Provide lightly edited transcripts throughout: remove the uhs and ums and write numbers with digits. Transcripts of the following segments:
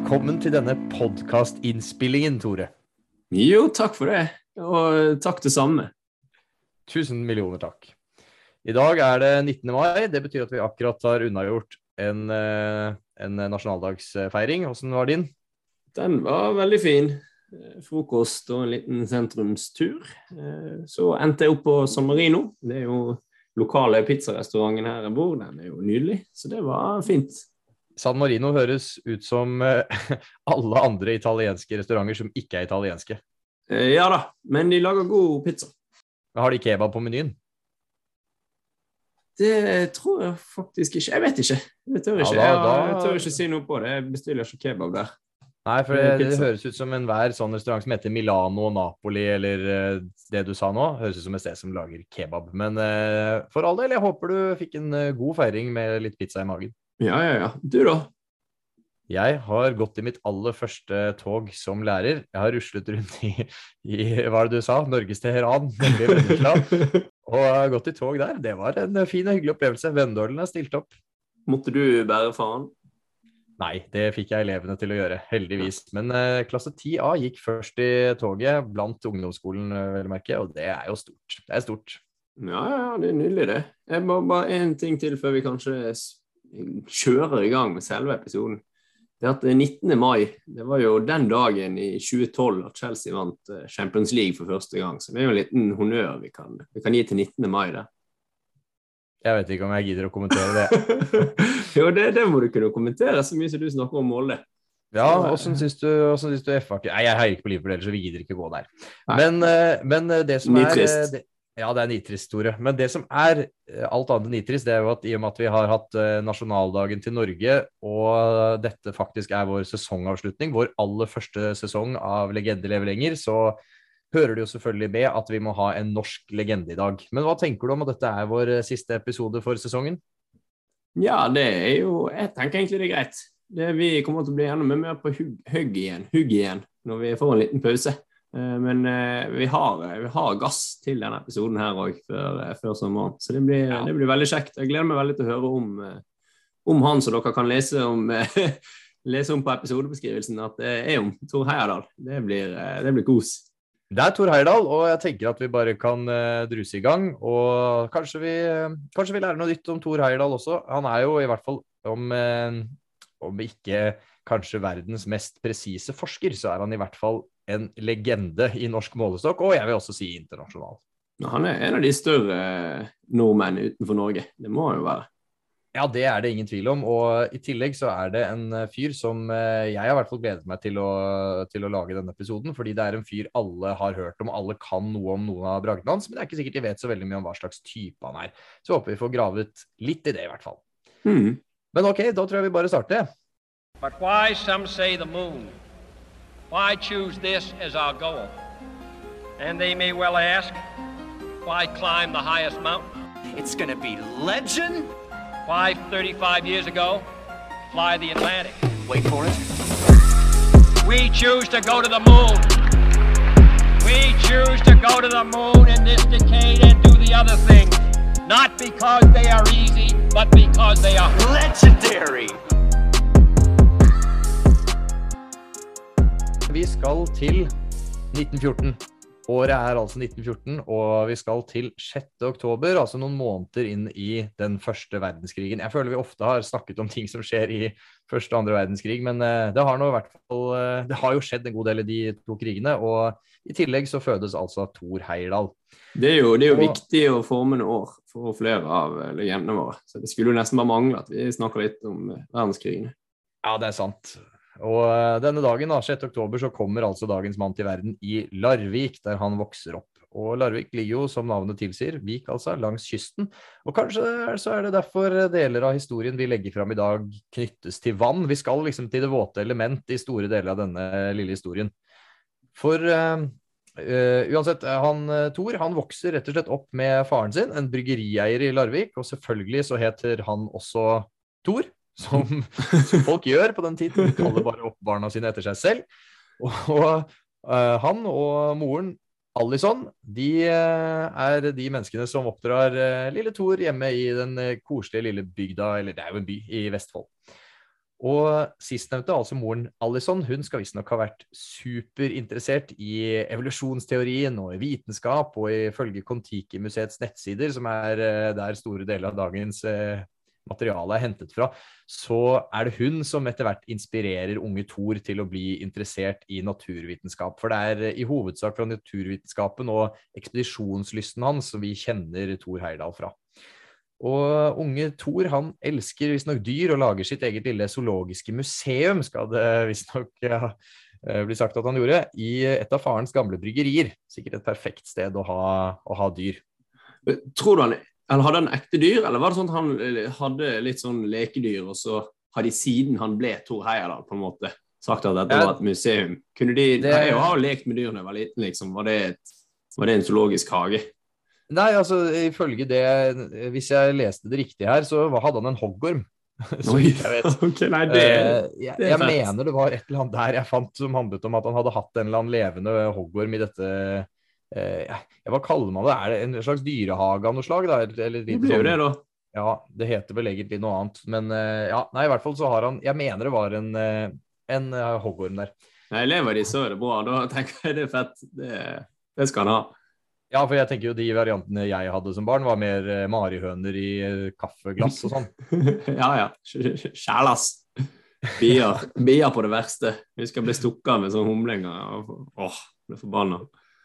Velkommen til denne podcast-innspillingen, Tore. Jo, takk for det, og takk det samme. 1000 millioner takk. I dag er det 19. mai, det betyr at vi akkurat har unnagjort en nasjonaldagsfeiring. Hvordan var din? Den var veldig fin. Frokost og en liten sentrumstur. Så endte jeg opp på San Marino. Det er jo lokale pizzarestauranten her jeg bor, den er jo nydelig, så det var fint. San Marino høres ut som alle andre italienske restauranter som ikke er italienske. Ja da, men de lager god pizza. Har de kebab på menyen? Det tror jeg faktisk ikke. Jeg vet ikke. Jeg tør ikke, jeg tør ikke si noe på det. Jeg bestiller ikke kebab der. Nei, for det høres ut som enhver sånn restaurant som heter Milano, Napoli, eller det du sa nå, høres ut som et sted som lager kebab. Men for all del, jeg håper du fikk en god feiring med litt pizza i magen. Ja. Du da? Jeg har gått i mitt aller første tog som lærer. Jeg har ruslet rundt i hva er det du sa? Norges Teheran, nemlig Vennesla. Og jeg har gått i tog der. Det var en fin og hyggelig opplevelse. Vendålen er stilt opp. Måtte du bære faen? Nei, det fikk jeg elevene til å gjøre, heldigvis. Men klasse 10A gikk først i toget blant ungdomsskolen, vel å merke, og det er jo stort. Det er stort. Ja, det er nydelig det. Jeg bare en ting til før vi kanskje kjører i gang med selve episoden. Det at 19. mai, det var jo den dagen i 2012 at Chelsea vant Champions League for første gang, så det er jo en liten honnør vi kan gi til 19. mai der. Jeg vet ikke om jeg gidder å kommentere det. Jo, det må du kunne kommentere så mye som du snakker om Molde. Ja, hvordan synes du FA? Nei, jeg heier ikke på Liverpool, ellers så vi gidder ikke gå der. Men det som nitrist. Ja, det er nitrist, Tore. Men det som er alt annet enn nitrist, det er jo at i og med at vi har hatt nasjonaldagen til Norge, og dette faktisk er vår sesongavslutning, vår aller første sesong av Legende lever lenger, så hører det jo selvfølgelig med at vi må ha en norsk legende i dag. Men hva tenker du om at dette er vår siste episode for sesongen? Ja, det er jo, jeg tenker egentlig det er greit. Vi kommer til å bli enda mer på hugg igjen, når vi får en liten pause. Men vi har gass til denne episoden her også før sommeren, så det blir veldig kjekt. Jeg gleder meg veldig til å høre om han, så dere kan lese om på episodebeskrivelsen at det er om Tor Heyerdahl. Det blir kos. Det er Tor Heyerdahl, og jeg tenker at vi bare kan druse i gang, og kanskje vi lærer noe nytt om Tor Heyerdahl også. Han er jo i hvert fall om ikke kanskje verdens mest presise forsker, så er han i hvert fall en legende i norsk målestokk, og jeg vil også si internasjonal. Han er en av de større nordmenn utenfor Norge, det må han jo være. Ja, det er det ingen tvil om, og i tillegg så er det en fyr som jeg har i hvert fall gledet meg til å lage denne episoden, fordi det er en fyr alle har hørt om, alle kan noe om noen av bragdene hans, men det er ikke sikkert de vet så veldig mye om hva slags type han er. Så håper vi får gravet litt i det i hvert fall. Men ok, da tror jeg vi bare starter. But why some say the moon? Why choose this as our goal? And they may well ask, why climb the highest mountain? It's gonna be legend. Why 35 years ago, fly the Atlantic? Wait for it. We choose to go to the moon. We choose to go to the moon in this decade and do the other things. Not because they are easy, but because they are legendary. Vi skal til 1914. Året er altså 1914, og vi skal til 6. oktober, altså noen måneder inn i den første verdenskrigen. Jeg føler vi ofte har snakket om ting som skjer i første og andre verdenskrig, men det har nå i hvert fall, det har jo skjedd en god del i de to krigene, og i tillegg så fødes altså Tor Heyerdahl. Det er jo viktig å forme noen år for flere av legendene våre, så det skulle jo nesten bare mangle at vi snakker litt om verdenskrigene. Ja, det er sant. Og denne dagen, 6. oktober, så kommer altså dagens mann til verden i Larvik, der han vokser opp. Og Larvik ligger jo, som navnet tilsier, Vik altså, langs kysten. Og kanskje så er det derfor deler av historien vi legger fram i dag knyttes til vann. Vi skal liksom til det våte element i store deler av denne lille historien. For uansett, Tor, han vokser rett og slett opp med faren sin, en bryggerieier i Larvik, og selvfølgelig så heter han også Tor. Som folk gjør på den tiden, de kaller bare opp barna sine etter seg selv. Og han og moren Allison, de er de menneskene som oppdrar lille Tor hjemme i den koselige lille bygda, eller det er jo en by i Vestfold. Og sistnevnte, altså moren Allison, hun skal visstnok ha vært superinteressert i evolusjonsteorien og i vitenskap, og ifølge Kon-Tiki-museets nettsider, som der store deler av dagens materiale hentet fra, så det hun som etter hvert inspirerer unge Thor til å bli interessert i naturvitenskap. For det i hovedsak fra naturvitenskapen og ekspedisjonslysten hans som vi kjenner Thor Heyerdahl fra. Og unge Thor, han elsker visstnok dyr og lager sitt eget lille zoologiske museum, skal det visstnok bli sagt at han gjorde, i et av farens gamle bryggerier. Sikkert et perfekt sted å ha dyr. Tror du han hadde en ekte dyr, eller var det sånn at han hadde litt sånn lekedyr, og så har de siden han ble Thor Heyerdahl på en måte sagt at dette var et museum? Kunne jeg jo ha lekt med dyrene var liten, liksom. Var det en zoologisk hage? Nei, altså, ifølge det, hvis jeg leste det riktig her, så hadde han en hoggorm, så vidt jeg vet. Okay, nei, jeg mener det var et eller annet der jeg fant som handlet om at han hadde hatt en eller annen levende hoggorm i dette, hva kaller man det? Det en slags dyrehage av noe slag? Da? Eller det blir jo det da. Ja, det heter vel egentlig noe annet, men ja, nei, i hvert fall så har han, jeg mener det var en hoggorm der. Nei, lever de så det bra, da tenker jeg det fett, det skal han ha. Ja, for jeg tenker jo de variantene jeg hadde som barn var mer marihøner i kaffeglass og sånn. Ja, kjælas. Bier på det verste. Vi skal bli stukket med sånne humlinger. Ble forbannet.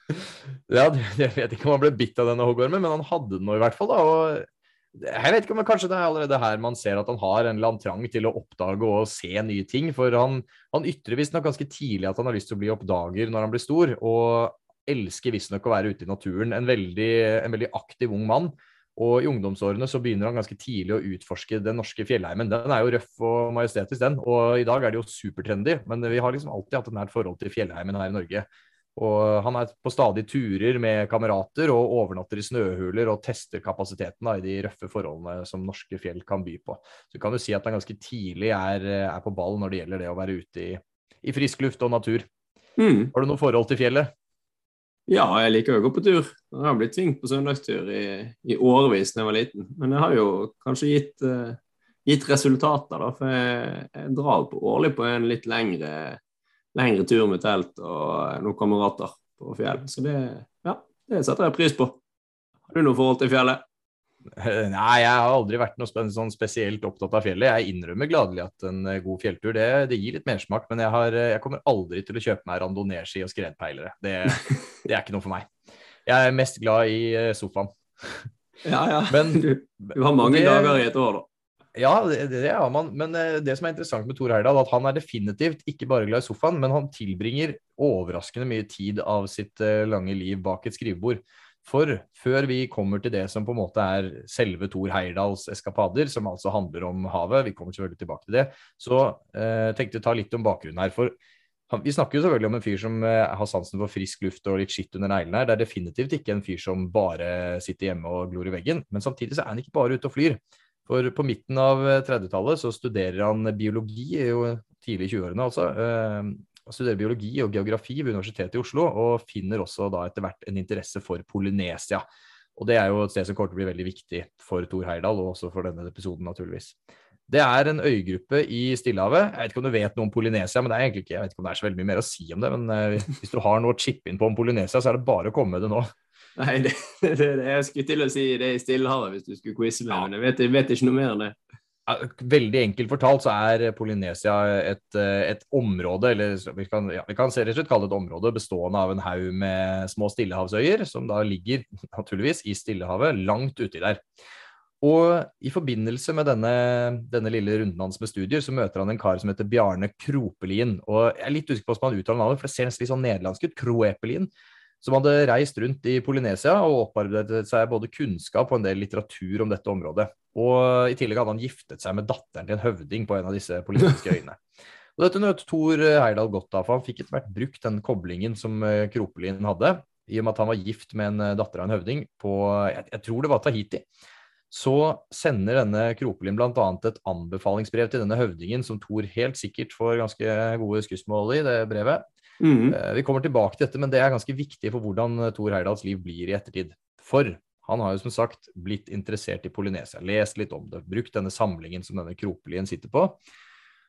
Ja, jeg vet ikke om han ble bitt av denne hoggormen, men han hadde den nå i hvert fall da, og jeg vet ikke om kanskje det allerede her man ser at han har en eller annen trang til å oppdage og se nye ting, for han ytrer visst nok ganske tidlig at han har lyst til å bli oppdager når han blir stor, og elsker visstnok å være ute i naturen, en veldig aktiv ung mann, og i ungdomsårene så begynner han ganske tidlig å utforske den norske fjellheimen. Den jo røff og majestetisk den, og i dag det jo supertrendy, men vi har liksom alltid hatt et nært forhold til fjellheimen her i Norge. Og han på stadig turer med kamerater og overnatter i snøhuler og tester kapasiteten i de røffe forholdene som norske fjell kan by på. Så kan du si at han ganske tidlig på ball når det gjelder det å være ute i frisk luft og natur. Har du noe forhold til fjellet? Ja, jeg liker å gå på tur. Jeg har blitt tvingt på søndagstur i årevis når jeg var liten. Men det har jo kanskje gitt resultater da, for jeg drar årlig på en litt lengre tur med telt og noen kamerater på fjell. Så det setter jeg pris på. Har du noe forhold til fjellet? Nei, jeg har aldri vært noe sånn spesielt opptatt av fjellet. Jeg innrømmer gladelig at en god fjelltur, det gir litt mersmak, men jeg kommer aldri til å kjøpe meg randonee-ski og skredpeilere. Det ikke noe for meg. Jeg mest glad i sofaen. Ja. Men du har mange dager i et år da. Ja, det har man, men det som interessant med Thor Heyerdahl, at han definitivt ikke bare glad i sofaen, men han tilbringer overraskende mye tid av sitt lange liv bak et skrivebord. For før vi kommer til det som på en måte selve Thor Heyerdahls eskapader, som altså handler om havet, vi kommer selvfølgelig tilbake til det, så tenkte jeg ta litt om bakgrunnen her, for vi snakker jo selvfølgelig om en fyr som har sansen for frisk luft og litt skitt under neglene her. Det definitivt ikke en fyr som bare sitter hjemme og glor i veggen, men samtidig så han ikke bare ute og flyr. For på midten av 30-tallet så studerer han biologi, jo tidlig i 20-årene altså, studerer biologi og geografi ved Universitetet i Oslo, og finner også da etter hvert en interesse for Polynesia. Og det jo et sted som kommer til å bli veldig viktig for Thor Heyerdahl, og også for denne episoden naturligvis. Det en øygruppe i Stillehavet. Jeg vet ikke om du vet noe om Polynesia, men det egentlig ikke, jeg vet ikke om det så veldig mye mer å si om det, men hvis du har noe å chippe inn på om Polynesia, så det bare å komme med det nå. Nei, jeg skulle til å si det i Stillehavet hvis du skulle quizze meg, men jeg vet ikke noe mer enn det. Veldig enkelt fortalt så Polynesia et område, eller vi kan rett og slett kalle det et område bestående av en haug med små stillehavsøyer, som da ligger naturligvis i Stillehavet, langt uti der. Og i forbindelse med denne lille runden hans med studier, så møter han en kar som heter Bjarne Kropelien, og jeg litt usikker på hvordan man uttaler navnet, for det ser nesten litt sånn nederlandsk ut, Kropelien, som hadde reist rundt i Polynesia og opparbeidet seg både kunnskap og en del litteratur om dette området. Og i tillegg hadde han giftet seg med datteren til en høvding på en av disse politiske øyene. Og dette nøt Thor Heyerdahl godt av, for han fikk etter hvert brukt den koblingen som Kropelien hadde, i og med at han var gift med en datter av en høvding på, jeg tror det var Tahiti. Så sender denne Kropelien blant annet et anbefalingsbrev til denne høvdingen, som Thor helt sikkert får ganske gode skussmål i det brevet. Vi kommer tilbake til dette, men det ganske viktig for hvordan Thor Heyerdahls liv blir i ettertid. For han har jo som sagt blitt interessert i Polynesia, lest litt om det, brukt denne samlingen som denne Kropelien sitter på.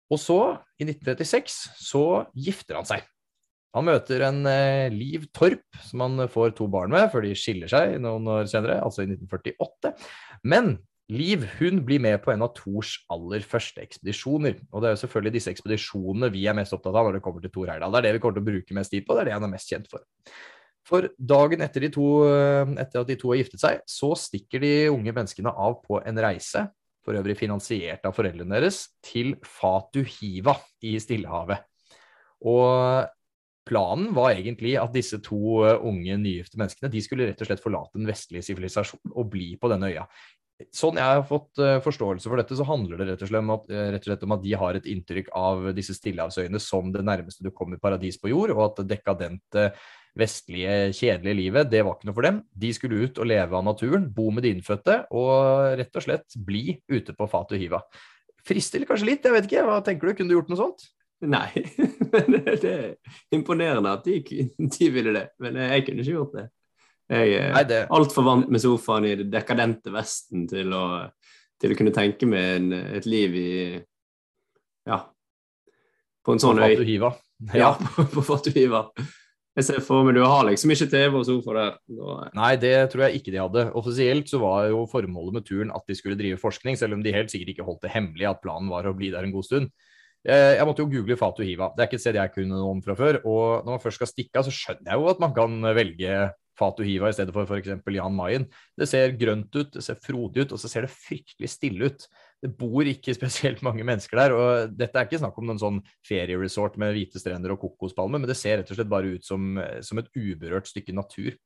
Og så, i 1936, så gifter han seg. Han møter en Liv Torp, som han får 2 barn med, før de skiller seg noen år senere, altså i 1948. Men Liv, hun blir med på en av Thors aller første ekspedisjoner. Og det er jo selvfølgelig disse ekspedisjonene vi er mest opptatt av når det kommer til Thor Heyerdahl. Det er det vi kommer til å bruke mest tid på, det er det han er mest kjent for. For dagen etter at de to har giftet seg, så stikker de unge menneskene av på en reise, for øvrig finansiert av foreldrene deres, til Fatu Hiva i Stillehavet. Og planen var egentlig at disse 2 unge nygifte menneskene, de skulle rett og slett forlate den vestlige sivilisasjonen og bli på denne øya. Sånn jeg har fått forståelse for dette, så handler det rett og slett om at de har et inntrykk av disse stillehavsøyene som det nærmeste du kommer paradis på jord, og at det dekadente, vestlige, kjedelige livet, det var ikke noe for dem. De skulle ut og leve av naturen, bo med de innfødte, og rett og slett bli ute på Fatu Hiva. Frister kanskje litt, jeg vet ikke, hva tenker du? Kunne du gjort noe sånt? Nei, men det er imponerende at de ville det, men jeg kunne ikke gjort det. Jeg er alt for vant med sofaen i det dekadente Vesten til å kunne tenke meg et liv i, ja, på en sånn øy. På Fatu Hiva. Ja, på Fatu Hiva. Jeg ser for meg, du har liksom ikke TV og sofa der. Nei, det tror jeg ikke de hadde. Offisielt så var jo formålet med turen at de skulle drive forskning, selv om de helt sikkert ikke holdt det hemmelig at planen var å bli der en god stund. Jeg måtte jo google Fatu Hiva. Det er ikke et sted jeg kunne noe om fra før, og når man først skal stikke av, så skjønner jeg jo at man kan velge Fatu Hiva i stedet for eksempel Jan Mayen. Det ser grønt ut, det ser frodig ut, og så ser det fryktelig stille ut. Det bor ikke spesielt mange mennesker der, og dette er ikke snakk om noen sånn ferieresort med hvite strender og kokospalmer, men det ser rett og slett bare ut som et uberørt stykke natur.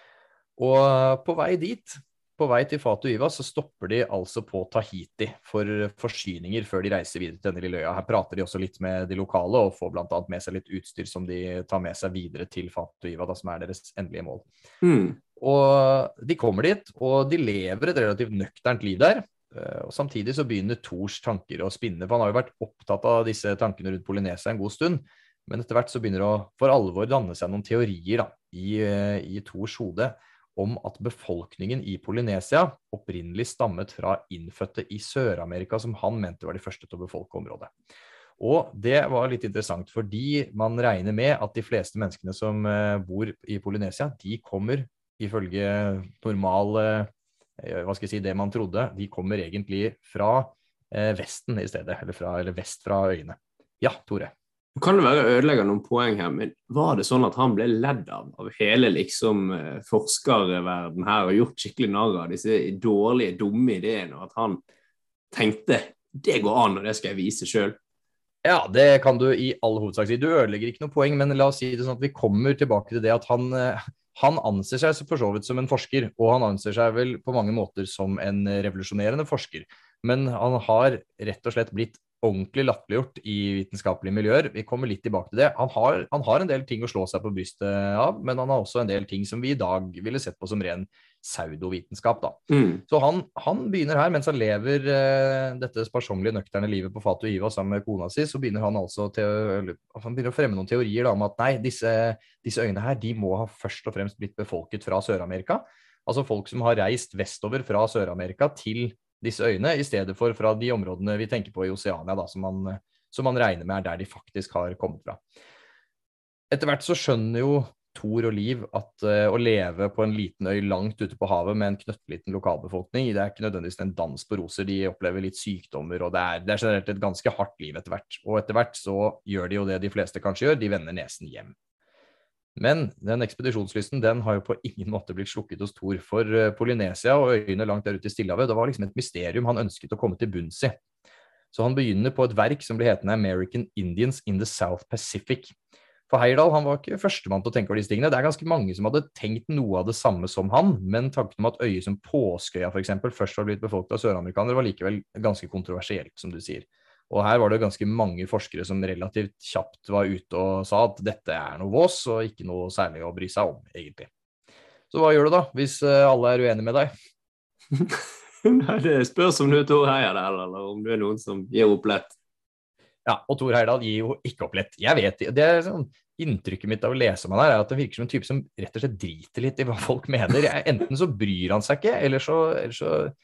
Og på vei dit, på vei til Fatu Hiva, så stopper de altså på Tahiti for forsyninger før de reiser videre til denne lille øya. Her prater de også litt med de lokale og får blant annet med seg litt utstyr som de tar med seg videre til Fatu Hiva, da, som er deres endelige mål. Og de kommer dit, og de lever et relativt nøkternt liv der. Og samtidig så begynner Thors tanker å spinne, for han har jo vært opptatt av disse tankene rundt Polynesia en god stund, men etter hvert så begynner det å for alvor danne seg noen teorier da, i Thors hode, om at befolkningen i Polynesia opprinnelig stammet fra innfødte i Sør-Amerika, som han mente var de første til å befolke området. Og det var litt interessant, fordi man regner med at de fleste menneskene som bor i Polynesia, de kommer ifølge det man trodde, de kommer egentlig fra Vesten i stedet, eller vest fra øyene. Ja, Tore. Kan det være ødelegger noen poeng her, men var det sånn at han ble ledd av hele liksom forskerverden her og gjort skikkelig narr av disse dårlige, dumme ideene, og at han tenkte, det går an, og det skal jeg vise selv? Ja, det kan du i all hovedsak si. Du ødelegger ikke noe poeng, men la oss si det sånn at vi kommer tilbake til det at han anser seg for så vidt som en forsker, og han anser seg vel på mange måter som en revolusjonerende forsker, men han har rett og slett blitt ordentlig latterliggjort i vitenskapelige miljøer. Vi kommer litt tilbake til det. Han har en del ting å slå seg på brystet av, men han har også en del ting som vi i dag ville sett på som ren pseudovitenskap da. Så han begynner her, mens han lever dette sparsommelige nøkterne livet på Fatu Hiva sammen med kona si, så begynner han altså han begynner å fremme noen teorier da, om at nei, disse øyene her, de må ha først og fremst blitt befolket fra Sør-Amerika. Altså folk som har reist vestover fra Sør-Amerika til disse øyene, i stedet for fra de områdene vi tenker på i Oceania, da, som man regner med er der de faktisk har kommet fra. Etter hvert så skjønner jo Thor og Liv at å leve på en liten øy langt ute på havet med en knøtteliten lokalbefolkning, det er ikke nødvendigvis en dans på roser, de opplever litt sykdommer, og det er generelt et ganske hardt liv etter hvert. Og etter hvert så gjør de jo det de fleste kanskje gjør, de vender nesen hjem. Men den ekspedisjonslysten, den har jo på ingen måte blitt slukket hos Thor, for Polynesia og øyene langt der ute i Stillehavet, det var liksom et mysterium han ønsket å komme til bunns i. Så han begynner på et verk som blir hetende American Indians in the South Pacific. For Heyerdahl, han var ikke førstemann til å tenke over disse tingene. Det er ganske mange som hadde tenkt noe av det samme som han, men tanken om at øyer som Påskeøya for eksempel først var blitt befolket av søramerikanere var likevel ganske kontroversielt, som du sier. Og her var det ganske mange forskere som relativt kjapt var ute og sa at dette er noe vås, og ikke noe særlig å bry seg om, egentlig. Så hva gjør du da, hvis alle er uenige med deg? Nei, det spørs om du er Thor Heyerdahl, eller om du er noen som gir opp lett. Ja, og Thor Heyerdahl gir jo ikke opp lett. Jeg vet, det er sånn, inntrykket mitt av å lese om han her, er at det virker som en type som rett og slett driter litt i hva folk mener. Enten så bryr han seg ikke, eller så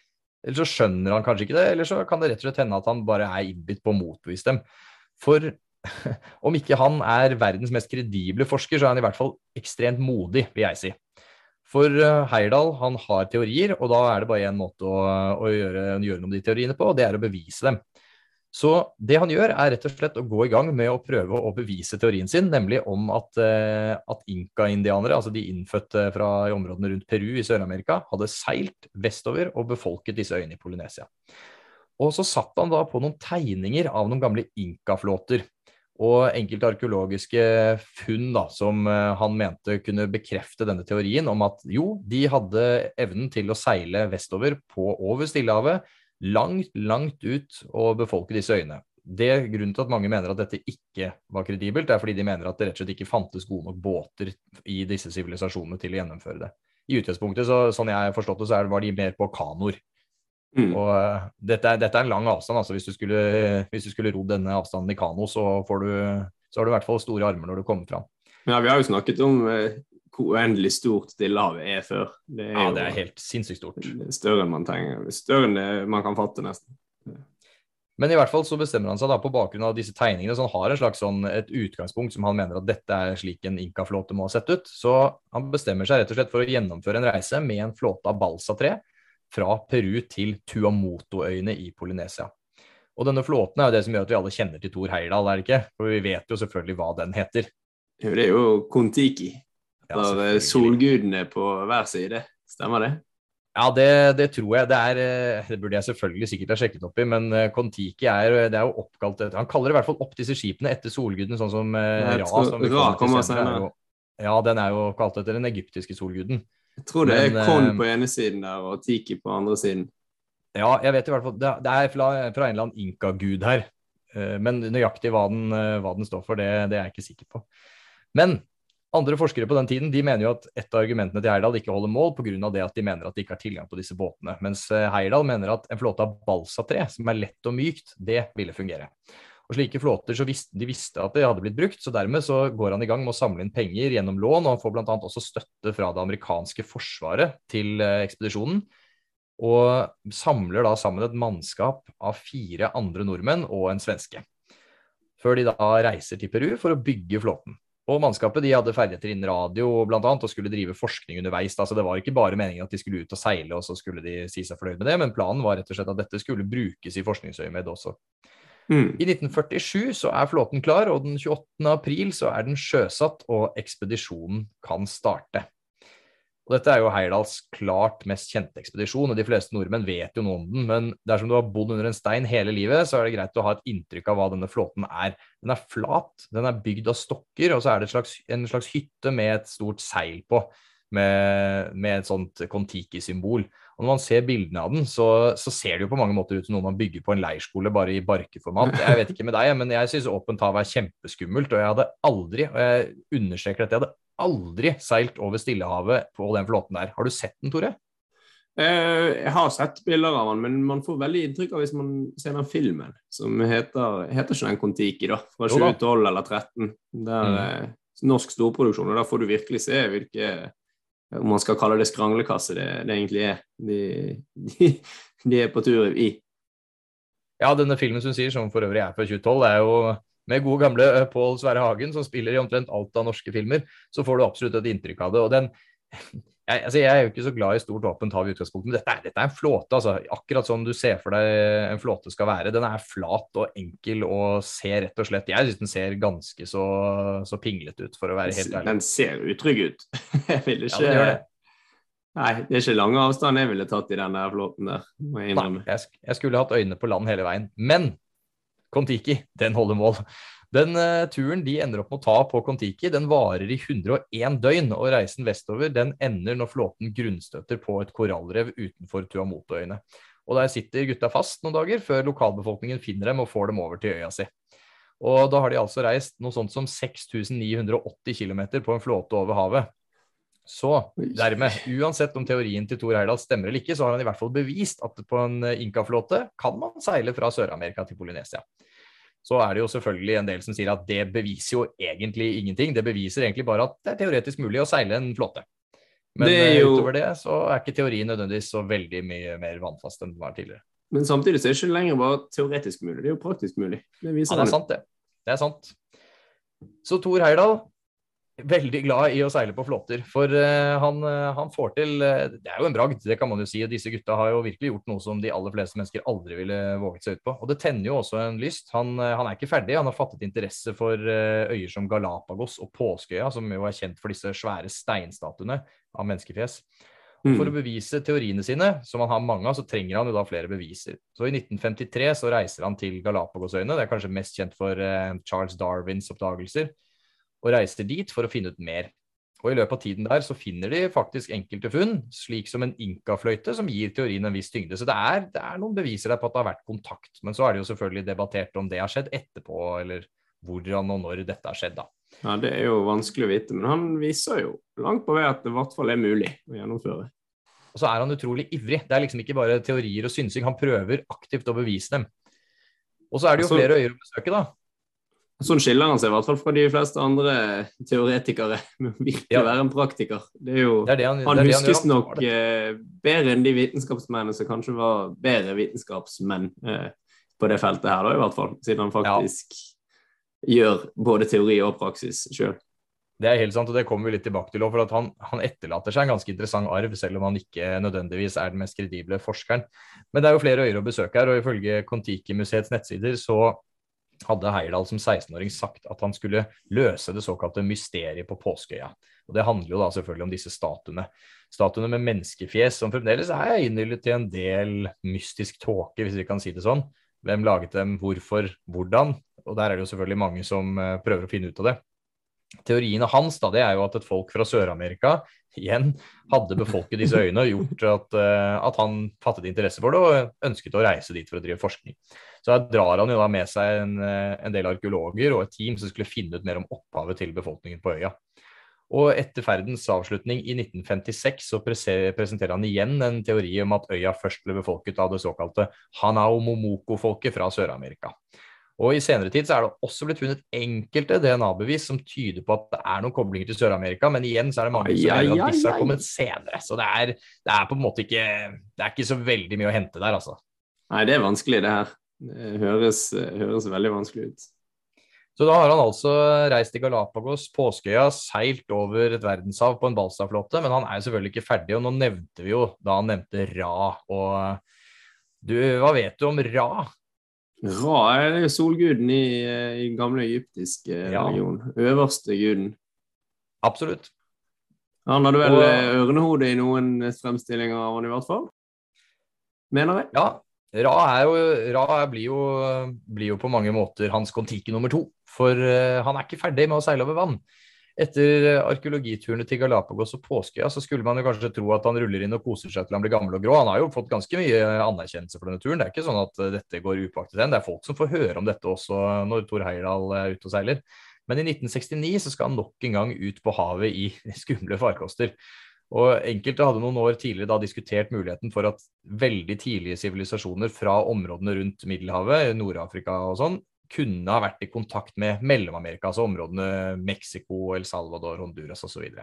eller så skjønner han kanskje ikke det, eller så kan det rett og slett hende at han bare innbitt på å motbevise dem. For om ikke han verdens mest kredible forsker, så han i hvert fall ekstremt modig, vil jeg si. For Heyerdahl, han har teorier, og da det bare en måte å gjøre noe med de teoriene på, og det å bevise dem. Så det han gjør rett og slett å gå i gang med å prøve å bevise teorien sin, nemlig om at Inka-indianere, altså de innfødte fra områdene rundt Peru i Sør-Amerika, hadde seilt vestover og befolket disse øyene i Polynesia. Og så satt han da på noen tegninger av noen gamle Inka-flåter, og enkelte arkeologiske funn da, som han mente kunne bekrefte denne teorien om at jo, de hadde evnen til å seile vestover over Stillehavet, langt ut og befolke disse øyene. Det grunnen til at mange mener at dette ikke var kredibelt, fordi de mener at det rett og slett ikke fantes gode nok båter i disse sivilisasjonene til å gjennomføre det. I utgangspunktet, sånn jeg har forstått det, så var de mer på kanoer. Og dette en lang avstand, altså hvis du skulle ro denne avstanden i kano, så har du i hvert fall store armer når du kommer fram. Ja, vi har jo snakket om hvor uendelig stort Stillehavet før. Det det helt sinnssykt stort. Større enn man trenger, større enn det man kan fatte nesten. Men i hvert fall så bestemmer han seg da på bakgrunn av disse tegningene, så han har en slags et utgangspunkt som han mener at dette slik en Inka-flåte må ha sett ut. Så han bestemmer seg rett og slett for å gjennomføre en reise med en flåte av balsa-tre fra Peru til Tuamotu-øyene i Polynesia. Og denne flåten jo det som gjør at vi alle kjenner til Thor Heyerdahl, det ikke? For vi vet jo selvfølgelig hva den heter. Jo, det jo Kon-Tiki. Ja, der solgudene på hver side. Stemmer det? Ja, det tror jeg. Det burde jeg selvfølgelig sikkert ha sjekket opp i, men Kon-Tiki det jo oppkalt etter. Han kaller i hvert fall opp disse skipene etter solgudene, sånn som Ra. Ra kommer senere. Ja, den jo kalt etter den egyptiske solguden. Jeg tror det Kon på ene siden der, og Tiki på andre siden. Ja, jeg vet i hvert fall, det fra en eller annen Inka-gud her, men nøyaktig hva den står for, det jeg ikke sikker på. Men andre forskere på den tiden, de mener jo at et av argumentene til Heyerdahl ikke holder mål på grunn av det at de mener at de ikke har tilgang på disse båtene, mens Heyerdahl mener at en flåte av balsa-tre, som lett og mykt, det ville fungere. Og slike flåter, så de visste at det hadde blitt brukt, så dermed så går han i gang med å samle inn penger gjennom lån, og han får blant annet også støtte fra det amerikanske forsvaret til ekspedisjonen, og samler da sammen et mannskap av 4 andre nordmenn og en svenske, før de da reiser til Peru for å bygge flåten. Og mannskapet de hadde ferdigheter innen radio blant annet, og skulle drive forskning underveis. Altså det var ikke bare meningen at de skulle ut og seile, og så skulle de si seg fornøyd med det, men planen var rett og slett at dette skulle brukes i forskningsøyemed også. I 1947 så flåten klar, og den 28. april så den sjøsatt, og ekspedisjonen kan starte. Og dette jo Heyerdahls klart mest kjente ekspedisjon, og de fleste nordmenn vet jo noe om den, men dersom du har bodd under en stein hele livet, så det greit å ha et inntrykk av hva denne flåten Den flat, den bygd av stokker, og så det en slags hytte med et stort seil på, med et sånt Kon-Tiki-symbol. Og når man ser bildene av den, så ser det jo på mange måter ut som noe man bygger på en leirskole, bare i barkeformat. Jeg vet ikke med deg, men jeg synes åpent hav kjempeskummelt, og jeg hadde aldri, og jeg understreker dette, jeg hadde aldri seilt over Stillehavet på den flåten der. Har du sett den, Tore? Jeg har sett bilder av den, men man får veldig inntrykk av hvis man ser den filmen, som heter ikke den Kon-Tiki da, fra 2012 eller 2013. Det norsk storproduksjon, og da får du virkelig se hvilke, om man skal kalle det skranglekasse, det egentlig de på tur i. Ja, denne filmen som sier, som for øvrig fra 2012, jo med gode gamle Pål Sverre Hagen, som spiller i omtrent alt av norske filmer, så får du absolutt et inntrykk av det. Og jeg jo ikke så glad i stort åpent hav i utgangspunktet, men dette en flåte, altså, akkurat som du ser for deg en flåte skal være. Den flat og enkel og ser rett og slett, jeg synes den ser ganske så pinglet ut, for å være helt ærlig. Den ser utrygg ut. Jeg vil ikke... Ja, det gjør det. Nei, det ikke lange avstand jeg ville tatt i denne flåten der, må jeg innrømme. Nei, jeg skulle hatt øynene på land hele veien, men Kon-Tiki, den holder mål. Den turen de ender opp med å ta på Kon-Tiki, den varer i 101 døgn, og reisen vestover, den ender når flåten grunnstøtter på et korallrev utenfor Tuamotu-øyene. Og der sitter gutta fast noen dager, før lokalbefolkningen finner dem og får dem over til øya si. Og da har de altså reist noe sånt som 6.980 kilometer på en flåte over havet. Så dermed, uansett om teorien til Thor Heyerdahl stemmer eller ikke, så har han i hvert fall bevist at på en Inka-flåte kan man seile fra Sør-Amerika til Polynesia. Så det jo selvfølgelig en del som sier at det beviser jo egentlig ingenting. Det beviser egentlig bare at det teoretisk mulig å seile en flåte. Men Det er jo- utover det så ikke teorien nødvendigvis så veldig mye mer vannfast enn den var tidligere. Men samtidig så er det ikke lenger bare teoretisk mulig, det er jo praktisk mulig. Det viser Ja, det han jo. sant det. Det sant. Så Thor Heyerdahl, veldig glad i å seile på flåter, for han får til, det jo en bragd, det kan man jo si, og disse gutta har jo virkelig gjort noe som de aller fleste mennesker aldri ville våget seg ut på, og det tenner jo også en lyst. Han ikke ferdig, han har fattet interesse for øyer som Galapagos og Påskeøya, som jo kjent for disse svære steinstatuene av menneskefjes. Og for å bevise teoriene sine, som han har mange av, så trenger han jo da flere beviser. Så i 1953 så reiser han til Galapagosøyene, det kanskje mest kjent for Charles Darwins oppdagelser, og reiser dit for å finne ut mer. Og i løpet av tiden der så finner de faktisk enkelte funn, slik som en inkafløyte som gir teorien en viss tyngde. Så det noen beviser der på at det har vært kontakt, men så det jo selvfølgelig debattert om det har skjedd etterpå, eller hvordan og når dette har skjedd da. Ja, det jo vanskelig å vite, men han viser jo langt på vei at det i hvert fall mulig å gjennomføre. Og så han utrolig ivrig. Det liksom ikke bare teorier og synsing, han prøver aktivt å bevise dem. Og så det jo flere øyer å besøke da. Sånn skiller han seg i hvert fall fra de fleste andre teoretikere, med virkelig være en praktiker. Det jo, det han huskes nok bedre enn de vitenskapsmennene som kanskje var bedre vitenskapsmenn på det feltet her da, i hvert fall, siden han faktisk gjør både teori og praksis selv. Det helt sant, og det kommer vi litt tilbake til, for at han etterlater seg en ganske interessant arv, selv om han ikke nødvendigvis den mest kredible forskeren. Men det jo flere øyer å besøke her, og ifølge Kon-Tiki-museets nettsider så hadde Heyerdahl som 16-åring sagt at han skulle løse det såkalte mysteriet på Påskeøya. Og det handler jo da selvfølgelig om disse statuene. Statuene med menneskefjes, som fremdeles innhyllet til en del mystisk tåke, hvis vi kan si det sånn. Hvem laget dem, hvorfor, hvordan? Og der det jo selvfølgelig mange som prøver å finne ut av det. Teoriene hans da, det jo at et folk fra Sør-Amerika igjen hadde befolket disse øyene og gjort at han fattet interesse for det og ønsket å reise dit for å drive forskning. Så der drar han jo da med seg en del arkeologer og et team som skulle finne ut mer om opphavet til befolkningen på øya. Og etter ferdens avslutning i 1956 så presenterer han igjen en teori om at øya først ble befolket av det såkalte Hanau-Momoko-folket fra Sør-Amerika. Og i senere tid så det også blitt funnet enkelte DNA-bevis som tyder på at det noen koblinger til Sør-Amerika, men igjen så det mange som mener at disse har kommet senere. Så det på en måte ikke, det ikke så veldig mye å hente der, altså. Nei, det vanskelig det her. Det høres veldig vanskelig ut. Så da har han altså reist til Galapagos, Påskeøya, seilt over et verdenshav på en balsaflåte, men han jo selvfølgelig ikke ferdig, og nå nevnte vi jo da han nevnte Ra. Og hva vet du om Ra? Ra jo solguden i gamle egyptisk religion. Øverste guden. Absolutt. Han hadde vel ørnehode i noen fremstillinger av han i hvert fall. Mener jeg? Ja, Ra blir jo på mange måter hans Kon-Tiki nummer 2, for han ikke ferdig med å seile over vann. Etter arkeologiturene til Galapagos og Påskeøya så skulle man jo kanskje tro at han ruller inn og koser seg til han blir gammel og grå. Han har jo fått ganske mye anerkjennelse for denne turen. Det ikke sånn at dette går upåaktet hen. Det folk som får høre om dette også når Thor Heyerdahl ute og seiler. Men i 1969 så skal han nok en gang ut på havet i skumle farkoster. Og enkelte hadde noen år tidligere da diskutert muligheten for at veldig tidlige sivilisasjoner fra områdene rundt Middelhavet, Nord-Afrika og sånn, kunne ha vært i kontakt med Mellom-Amerika, altså områdene Mexico, El Salvador, Honduras og så videre.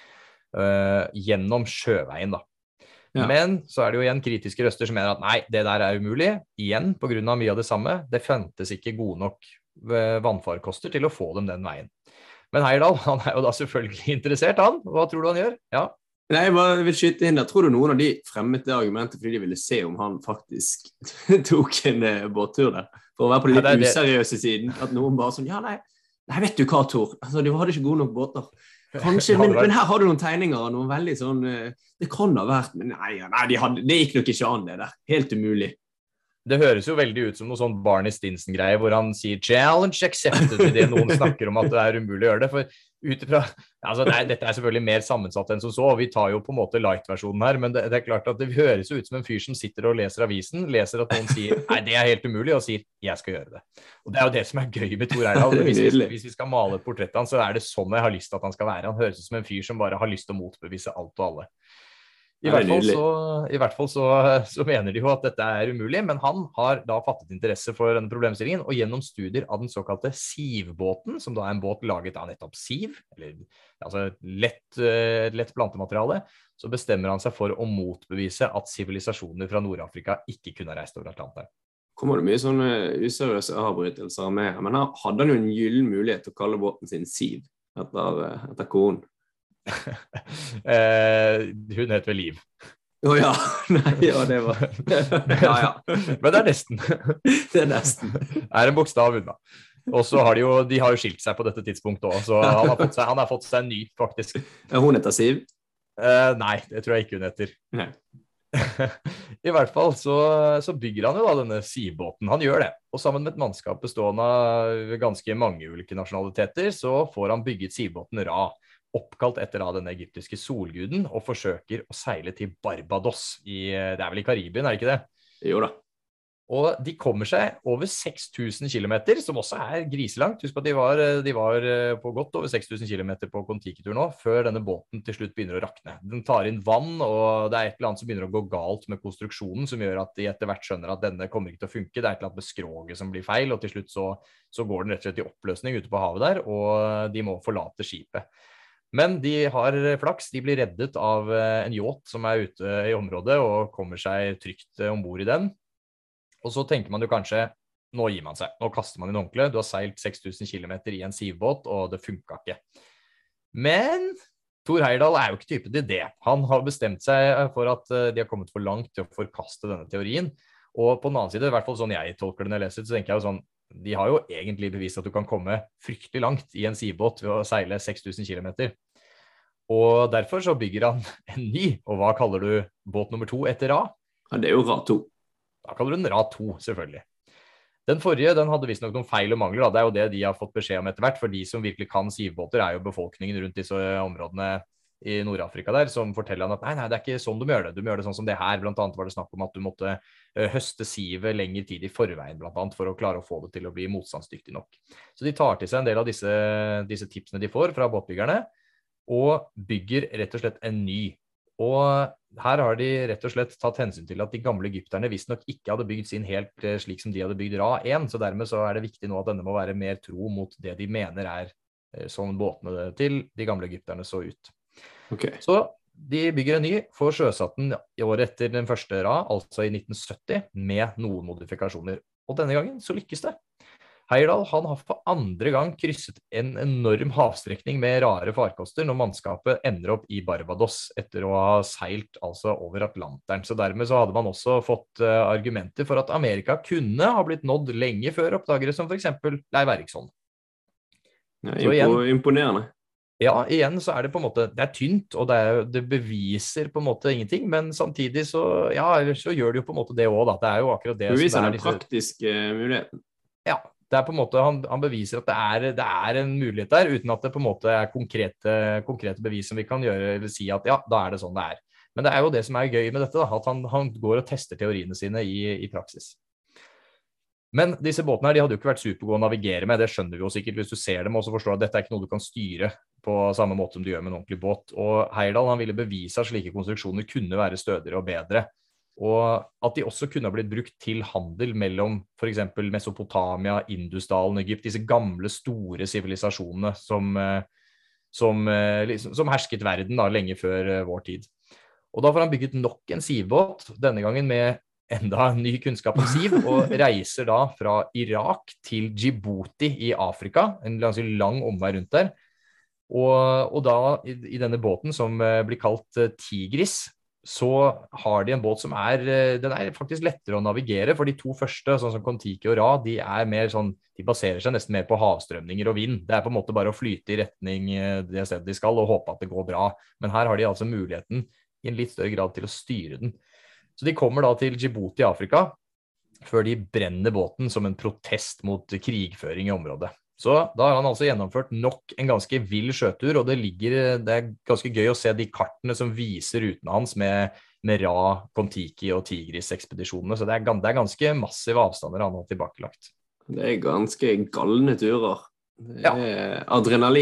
Gjennom sjøveien da. Ja. Men så det jo igjen kritiske røster som mener at nei, det der umulig, igjen på grunn av mye av det samme. Det fantes ikke gode nok vannfarkoster til å få dem den veien. Men Heyerdahl, han jo da selvfølgelig interessert, han. Hva tror du han gjør? Ja. Nei, jeg bare vil skyte inn der. Tror du noen av de fremmet det argumentet fordi de ville se om han faktisk tok en båttur der? For å være på litt useriøse siden, at noen bare sånn, ja nei, vet du hva, Thor? Altså, de hadde ikke gode nok båter. Kanskje, men her har du noen tegninger, noen veldig sånn, det kan ha vært, men nei, det gikk nok ikke an det der. Helt umulig. Det høres jo veldig ut som noe sånn Barney Stinson-greie, hvor han sier challenge accepted til det noen snakker om at det umulig å gjøre det, for utifra, altså dette selvfølgelig mer sammensatt enn som så, og vi tar jo på en måte light-versjonen her, men det klart at det høres ut som en fyr som sitter og leser avisen, leser at noen sier, nei, det helt umulig, og sier, jeg skal gjøre det. Og det jo det som gøy med Thor Heyerdahl. Hvis vi skal male et portrett av han, så det sånn jeg har lyst til at han skal være. Han høres ut som en fyr som bare har lyst til å motbevise alt og alle. I hvert fall så mener de jo at dette er umulig, men han har da fattet interesse for denne problemstillingen, og gjennom studier av den såkalte sivbåten, som da er en båt laget av nettopp siv, eller altså lett plantemateriale, så bestemmer han seg for å motbevise at sivilisasjoner fra Nord-Afrika ikke kunne ha reist over Atlanteren. Kommer det mye sånne useriøse avbrytelser med, men her hadde han jo en gyllen mulighet til å kalle båten sin Siv, etter konen. Hun heter vel Liv. Ja, nei, ja, det var ja. Men det er nesten. Det er nesten. Er en bokstav unna. Og så har de har jo skilt seg på dette tidspunktet også, så han har fått seg en ny, faktisk. Hun heter Siv? Nei, det tror jeg ikke hun heter. Nei. I hvert fall så bygger han jo da denne sivbåten. Han gjør det. Og sammen med et mannskap bestående av ganske mange ulike nasjonaliteter, så får han bygget sivbåten Ra, oppkalt etter den egyptiske solguden, og forsøker å seile til Barbados. Det er vel i Karibien, er det ikke det? Jo da. Og de kommer seg over 6000 kilometer, som også er griselangt. Husk at de var på godt over 6000 kilometer på Kon-Tiki-tur nå, før denne båten til slutt begynner å rakne. Den tar inn vann, og det er et eller annet som begynner å gå galt med konstruksjonen, som gjør at de etter hvert skjønner at denne kommer ikke til å funke. Det er et eller annet med skroget som blir feil, og til slutt så går den rett og slett i oppløsning ute på havet der, og de må forlate skipet. Men de har flaks, de blir reddet av en yacht som er ute i området og kommer seg trygt ombord i den. Og så tenker man jo kanskje, nå gir man seg, nå kaster man inn håndkle, du har seilt 6000 kilometer i en sivbåt, og det funket ikke. Men Thor Heyerdahl er jo ikke typen til det. Han har bestemt seg for at de har kommet for langt til å forkaste denne teorien, og på den annen side, i hvert fall sånn jeg tolker det når jeg leser, så tenker jeg jo sånn, de har jo egentlig bevist at du kan komme fryktelig langt i en sivbåt ved å seile 6000 kilometer. Og derfor så bygger han en ny, og hva kaller du båt nummer 2 etter Ra? Ja, det er jo Ra 2. Da kaller du den Ra 2, selvfølgelig. Den forrige, den hadde visst nok noen feil og mangler, da. Det er jo det de har fått beskjed om etter hvert, for de som virkelig kan sivbåter er jo befolkningen rundt disse områdene i Nord-Afrika der, som forteller han at nei, det er ikke sånn du må gjøre det. Du må gjøre det sånn som det her. Blant annet var det snakk om at du måtte høste sivet lengre tid i forveien, blant annet, for å klare å få det til å bli motstandsdyktig nok. Så de tar til seg en del av disse tipsene de får fra båtbyggerne, og bygger rett og slett en ny. Og her har de rett og slett tatt hensyn til at de gamle egypterne visst nok ikke hadde bygd sin helt slik som de hadde bygd Ra 1, så dermed så er det viktig nå at denne må være mer tro mot det de mener er sånn båtene til de gamle egypterne så ut. Okay. Så de bygger en ny, får sjøsatt den i året etter den første Ra, altså i 1970, med noen modifikasjoner. Og denne gangen så lykkes det. Heyerdahl, han har for andre gang krysset en enorm havstrekning med rare farkoster når mannskapet ender opp i Barbados etter å ha seilt altså over Atlanteren. Så dermed så hadde man også fått argumenter for at Amerika kunne ha blitt nådd lenge før oppdagere som for eksempel Leiv Eriksson. Ja, imponerende. Ja, igjen så er det på en måte, det er tynt, og det beviser på en måte ingenting, men samtidig så gjør det jo på en måte det også da. Det er jo akkurat det beviser som er den praktiske muligheten. Ja, det er på en måte, han beviser at det er en mulighet der, uten at det på en måte er konkrete bevis som vi kan gjøre, eller si at ja, da er det sånn det er. Men det er jo det som er gøy med dette da, at han går og tester teoriene sine i praksis. Men disse båtene her, de hadde jo ikke vært supergode å navigere med, det skjønner vi jo sikkert hvis du ser dem, og så forstår at dette er ikke noe du kan styre på samme måte som du gjør med en ordentlig båt. Og Heyerdahl, han ville bevise at slike konstruksjoner kunne være stødigere og bedre, og at de også kunne ha blitt brukt til handel mellom for eksempel Mesopotamia, Indusdalen, Egypt, disse gamle, store sivilisasjonene som hersket verden da, lenge før vår tid. Og da får han bygget nok en sivbåt, denne gangen med enda ny kunnskap om siv, og reiser da fra Irak til Djibouti i Afrika, en ganske lang omvei rundt der. Og da i denne båten som blir kalt Tigris, så har de en båt som den er faktisk lettere å navigere, for de to første, sånn som Kon-Tiki og Ra, de er mer sånn, de baserer seg nesten mer på havstrømninger og vind. Det er på en måte bare å flyte i retning det stedet de skal, og håpe at det går bra. Men her har de altså muligheten i en litt større grad til å styre den. Så de kommer da til Djibouti i Afrika, før de brenner båten som en protest mot krigføring i området. Så da har han altså gjennomført nok en ganske vill sjøtur, og det er ganske gøy å se de kartene som viser rutene hans med Ra, Kon-Tiki og Tigris-ekspedisjonene. Så det er ganske massive avstander han har tilbakelagt. Det er ganske galne turer. Det er adrenalin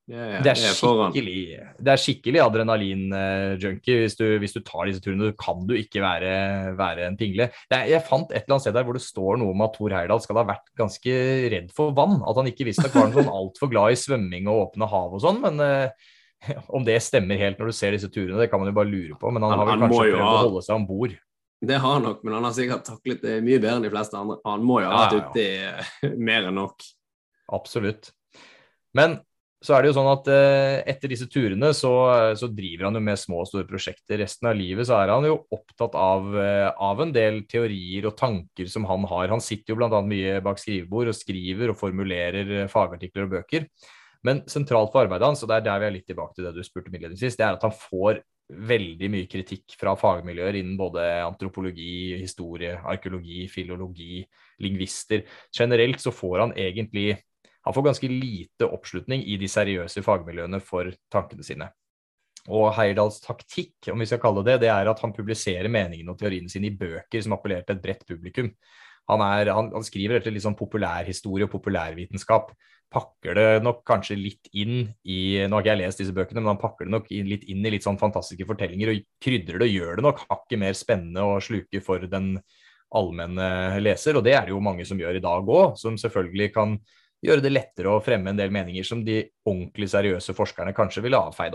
Det er skikkelig adrenalin-junkie. Hvis du tar disse turene, kan du ikke være en pingle. Jeg fant et eller annet sted der hvor det står noe om at Thor Heyerdahl skal ha vært ganske redd for vann. At han ikke visste at han var sånn alt for glad i svømming og åpne hav og sånn, men om det stemmer helt når du ser disse turene, det kan man jo bare lure på. Men han har vel kanskje prøvd å holde seg ombord. Det har han nok, men han har sikkert taklet det mye bedre enn de fleste andre. Han må jo ha vært ute mer enn nok. Absolutt. Men så det jo sånn at etter disse turene så driver han jo med små og store prosjekter. Resten av livet så han jo opptatt av en del teorier og tanker som han har. Han sitter jo blant annet mye bak skrivebord og skriver og formulerer fagartikler og bøker. Men sentralt for arbeidet hans, og der vi litt tilbake til det du spurte innledningsvis, det at han får veldig mye kritikk fra fagmiljøer innen både antropologi, historie, arkeologi, filologi, lingvister. Generelt så får han egentlig Han får ganske lite oppslutning i de seriøse fagmiljøene for tankene sine. Og Heyerdahls taktikk, om vi skal kalle det at han publiserer meningene og teoriene sine i bøker som appellerer til et bredt publikum. Han skriver etter litt sånn populærhistorie og populærvitenskap. Pakker det nok kanskje litt inn i, nå har ikke jeg lest disse bøkene, men han pakker det nok litt inn i litt sånn fantastiske fortellinger og krydrer det og gjør det nok hakket mer spennende og sluker for den allmenne leser. Og det det jo mange som gjør i dag også, som selvfølgelig kan gjøre det lettere å fremme en del meninger som de ordentlig seriøse forskerne kanskje vil avfeie da.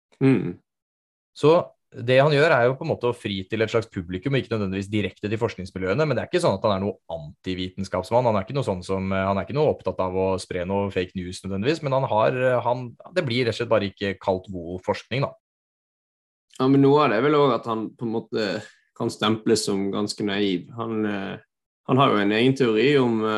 Så det han gjør jo på en måte å fri til et slags publikum, og ikke nødvendigvis direkte til forskningsmiljøene, men det ikke sånn at han noe antivitenskapsmann, han ikke noe sånn som, han ikke noe opptatt av å spre noe fake news nødvendigvis, men det blir rett og slett bare ikke kalt god forskning da. Ja, men noe av det vel også at han på en måte kan stemples som ganske naiv. Han har jo en egen teori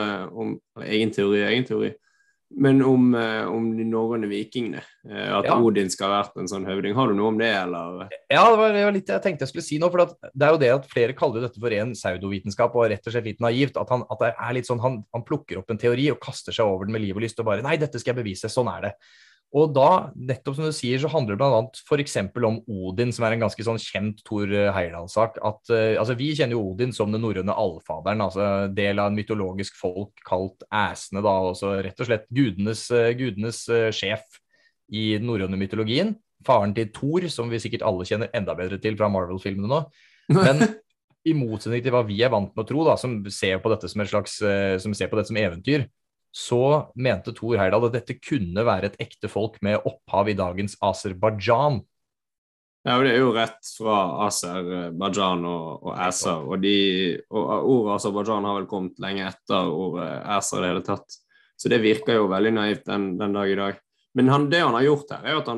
men om de norrøne vikingene, at Odin skal ha vært en sånn høvding. Har du noe om det, eller? Ja, det var litt jeg tenkte jeg skulle si nå, for det jo det at flere kaller dette for en pseudovitenskap, og rett og slett litt naivt, at det litt sånn, han plukker opp en teori og kaster seg over den med liv og lyst, og bare, nei, dette skal jeg bevise, sånn det. Og da, nettopp som du sier, så handler det blant annet for eksempel om Odin, som en ganske sånn kjent Thor Heyerdahl-sak. Altså, vi kjenner jo Odin som den norrøne allfaderen, altså del av en mytologisk folk kalt æsene, da, også rett og slett gudenes sjef i den norrøne mytologien. Faren til Thor, som vi sikkert alle kjenner enda bedre til fra Marvel-filmene nå. Men i motsetning til hva vi vant med å tro, da, som ser på dette som eventyr, så mente Thor Heyerdahl at dette kunne være et ekte folk med opphav i dagens Aserbajdsjan. Ja, og det jo rett fra Aserbajdsjan og Aser, og ordet Aserbajdsjan har vel kommet lenge etter ordet Aser i det hele tatt. Så det virker jo veldig naivt den dag i dag. Men det han har gjort her, at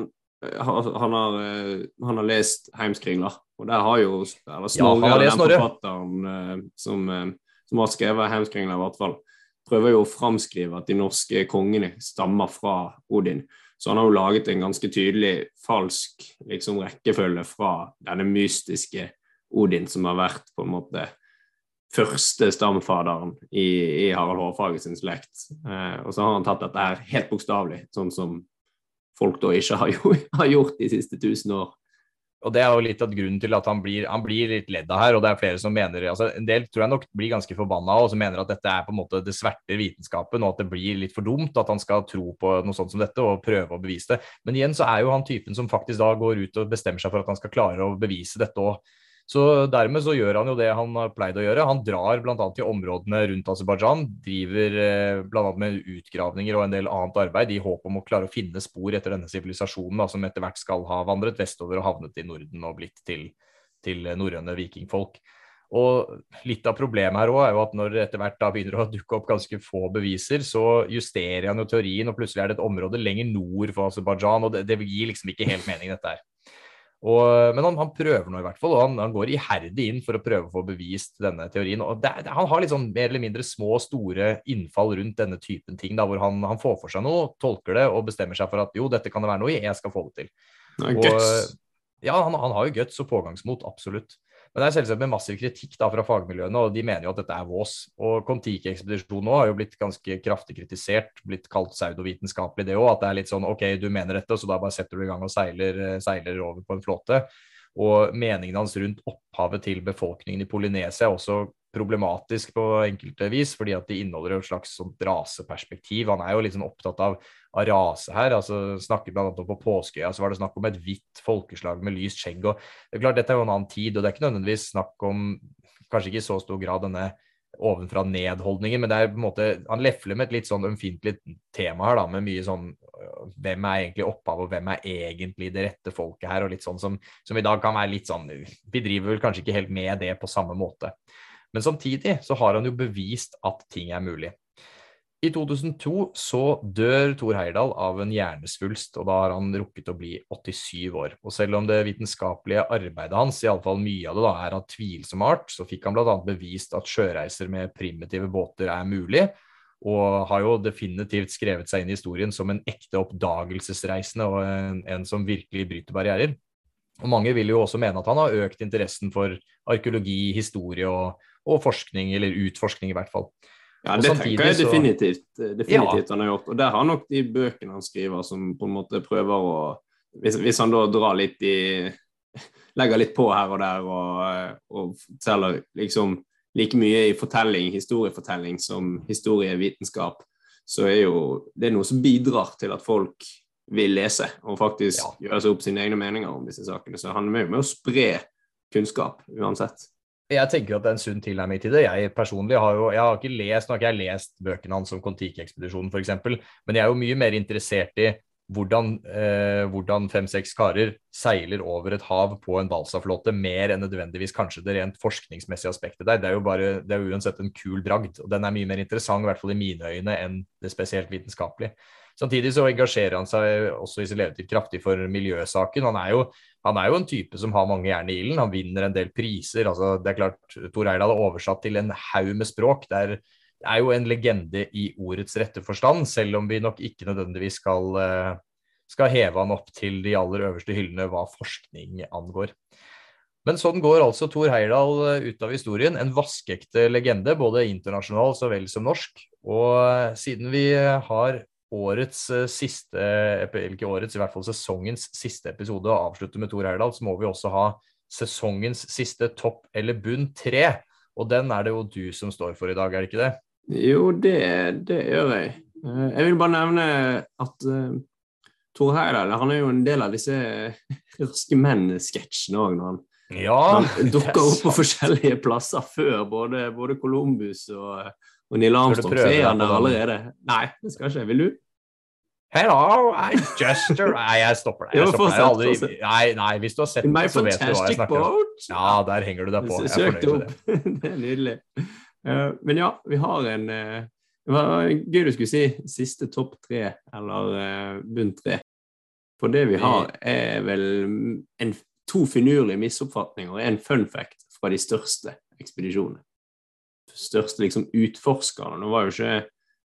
han har lest Heimskringla, og der har jo Snorre, den forfatteren som har skrevet Heimskringla i hvert fall, prøver jo å framskrive at de norske kongene stammer fra Odin. Så han har jo laget en ganske tydelig falsk rekkefølge fra denne mystiske Odin, som har vært på en måte første stamfaderen i Harald Hårfagre sin slekt. Og så har han tatt dette her helt bokstavlig, sånn som folk da ikke har gjort de siste 1000 år. Og det jo litt av grunnen til at han blir litt ledd av her, og det flere som mener, altså en del tror jeg nok blir ganske forbanna, og som mener at dette på en måte det sverter vitenskapen, og at det blir litt for dumt at han skal tro på noe sånt som dette, og prøve å bevise det. Men igjen så jo han typen som faktisk da går ut og bestemmer seg for at han skal klare å bevise dette også. Så dermed så gjør han jo det han har pleid å gjøre. Han drar blant annet til områdene rundt Aserbajdsjan, driver blant annet med utgravninger og en del annet arbeid i håp om å klare å finne spor etter denne sivilisasjonen, som etter hvert skal ha vandret vestover og havnet i Norden og blitt til norrøne vikingfolk. Og litt av problemet her også jo at når det etter hvert da begynner å dukke opp ganske få beviser, så justerer han jo teorien, og plutselig det et område lenger nord for Aserbajdsjan, og det gir liksom ikke helt mening dette her. Men han prøver nå i hvert fall, og han går iherdig inn for å prøve å få bevist denne teorien, og han har litt sånn mer eller mindre små og store innfall rundt denne typen ting, da, hvor han får for seg noe, tolker det og bestemmer seg for at jo, dette kan det være noe i, jeg skal få det til. Han har jo guts og pågangsmot, absolutt. Men det selvsagt med massiv kritikk da fra fagmiljøene, og de mener jo at dette vås. Og Kon-Tiki-ekspedisjonen har jo blitt ganske kraftig kritisert, blitt kalt pseudovitenskapelig det også, at det litt sånn, ok, du mener dette, så da bare setter du i gang og seiler over på en flåte. Og meningene hans rundt opphavet til befolkningen i Polynesia også problematisk på enkelte vis, fordi at de inneholder et slags sånt raseperspektiv. Han jo litt sånn opptatt av rase her, altså snakket blant annet på Påskøya, så var det snakk om et hvitt folkeslag med lyst skjegg, og det klart, dette jo en annen tid, og det ikke nødvendigvis snakk om, kanskje ikke i så stor grad denne ovenfra nedholdningen, men det på en måte, han lefler med et litt sånn ømfintlig tema her da, med mye sånn, hvem egentlig opphav, og hvem egentlig det rette folket her, og litt sånn som i dag kan være litt sånn, vi driver vel kanskje ikke helt med det på samme måte. Men samtidig så har han jo bevist at ting mulig. I 2002 så dør Thor Heyerdahl av en hjernesvulst, og da har han rukket å bli 87 år. Og selv om det vitenskapelige arbeidet hans, i alle fall mye av det da, av tvilsom art, så fikk han blant annet bevist at sjøreiser med primitive båter mulig, og har jo definitivt skrevet seg inn i historien som en ekte oppdagelsesreisende, og en som virkelig bryter barrierer. Og mange vil jo også mene at han har økt interessen for arkeologi, historie og forskning, eller utforskning i hvert fall. Ja, det tenker jeg definitivt han har gjort, og der har nok de bøkene han skriver som på en måte prøver å, hvis han da drar litt legger litt på her og der og forteller liksom like mye i historiefortelling som historievitenskap, så jo det noe som bidrar til at folk vil lese og faktisk gjøre seg opp sine egne meninger om disse sakene, så han med å spre kunnskap uansett. Jeg tenker at det en sunn tilnærming til det. Jeg personlig har ikke lest bøkene hans om Kon-Tiki-ekspedisjonen for eksempel, men jeg jo mye mer interessert i hvordan 5-6 karer seiler over et hav på en balsaflåte, mer enn nødvendigvis kanskje det rent forskningsmessige aspektet der. Det jo uansett en kul bragd, og den mye mer interessant, i hvert fall i mine øyne, enn det spesielt vitenskapelige. Samtidig så engasjerer han seg også i sin levetid kraftig for miljøsaken. Han jo en type som har mange jern i ilden. Han vinner en del priser. Altså, det klart, Thor Heyerdahl oversatt til en haug med språk. Det jo en legende i ordets rette forstand, selv om vi nok ikke nødvendigvis skal heve han opp til de aller øverste hyllene hva forskning angår. Men sånn går altså Thor Heyerdahl ut av historien, en vaskeekte legende, både internasjonal så vel som norsk. Og siden vi har årets siste, eller ikke årets, i hvert fall sesongens siste episode å avslutte med Thor Heyerdahl, så må vi også ha sesongens siste topp eller bunn 3, og den det jo du som står for i dag, det ikke det? Jo, det gjør jeg. Jeg vil bare nevne at Thor Heyerdahl, han jo en del av disse raske menn-sketsjene også, når han dukker opp på forskjellige plasser før både Columbus og Neil Armstrong, så han der allerede. Nei, det skal ikke. Vil du? Hello, Jester. Nei, jeg stopper deg. Nei, hvis du har sett det, så vet du hva jeg snakker om. Ja, der henger du deg på. Jeg fornøyd med det. Det nydelig. Men ja, vi har det var gøy du skulle si siste topp 3, eller bunn 3. For det vi har vel to finurlige misoppfatninger og en fun fact fra de største ekspedisjonene. Største liksom utforskerne. Nå var jo ikke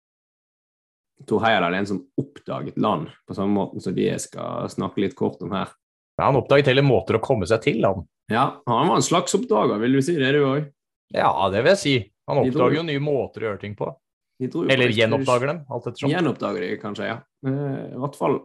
Thor Heyerdahl en som oppdaget land på samme måten som de skal snakke litt kort om her. Ja, han oppdaget hele måter å komme seg til land. Ja, han var en slags oppdager, vil du si det du også? Ja, det vil jeg si. Han oppdager jo nye måter å gjøre ting på. Eller gjenoppdager dem, alt ettersom. Gjenoppdager de kanskje, ja. I hvert fall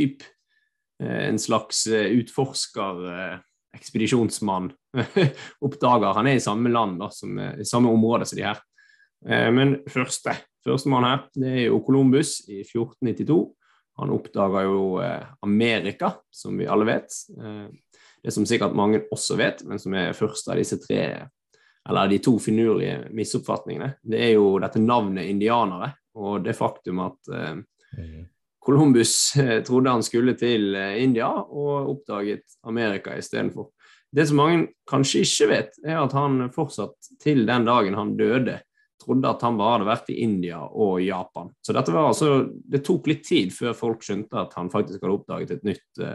en slags utforsker, ekspedisjonsmann, oppdager. Han i samme land, da, i samme område som de her. Men første mann her, det jo Columbus i 1492. Han oppdager jo Amerika, som vi alle vet. Det som sikkert mange også vet, men som først av disse 3, eller de 2 finurlige misoppfatningene, det jo dette navnet indianere, og det faktum at Columbus trodde han skulle til India, og oppdaget Amerika i stedet for. Det som mange kanskje ikke vet, at han fortsatt til den dagen han døde, trodde at han bare hadde vært i India og Japan. Så dette var det tok litt tid før folk skjønte at han faktisk hadde oppdaget et nytt,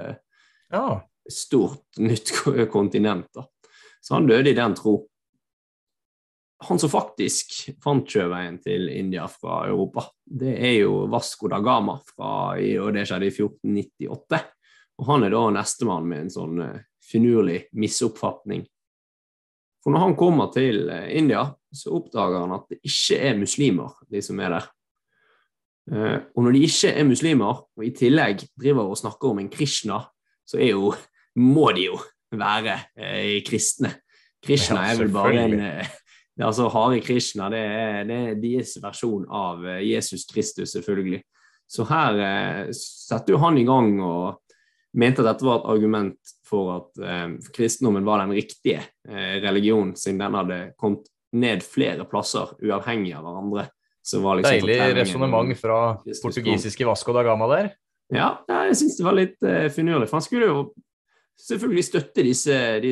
stort nytt kontinent. Da. Så han døde i den tro. Han som faktisk fant sjøveien til India fra Europa, det jo Vasco da Gama, og det skjedde i 1498. Og han da nestemann med en sånn finurlig misoppfatning. For når han kommer til India, så oppdager han at det ikke muslimer, de som der. Og når de ikke muslimer, og i tillegg driver og snakker om en Krishna, så må de jo være kristne. Krishna vel bare Det er altså Hare Krishna, det er deres versjon av Jesus Kristus, selvfølgelig. Så her setter jo han i gang og mente at dette var et argument for at kristendommen var den riktige religionen, siden den hadde kommet ned flere plasser uavhengig av hverandre. Så var liksom deilig resonemang fra portugisiske Vasco da Gama der. Ja, jeg synes det var litt finurlig, for han skulle jo selvfølgelig støtte de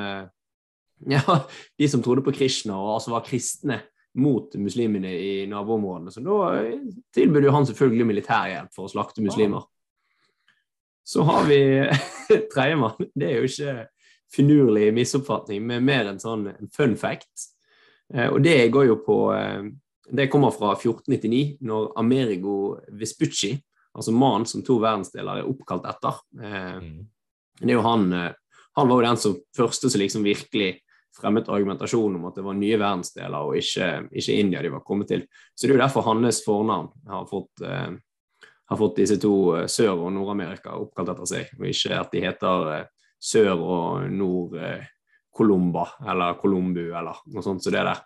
som trodde på Krishna og altså var kristne mot muslimene i naboområdene. Så da tilbød jo han selvfølgelig militærhjelp for å slakte muslimer. Så har vi tredjemann. Det er jo ikke finurlig misoppfatning, men mer en sånn fun fact. Og det går jo på, det kommer fra 1499, når Amerigo Vespucci, altså mannen som 2 verdensdeler er oppkalt etter. Det er jo han var jo den som første som liksom virkelig fremmet argumentasjon om at det var nye verdensdeler og ikke India de var kommet til. Så det er jo derfor hans fornavn har fått disse 2 Sør- og Nord-Amerika oppkalt etter seg, og ikke at de heter Sør- og Nord-Columba eller Columbu eller noe sånt så det der.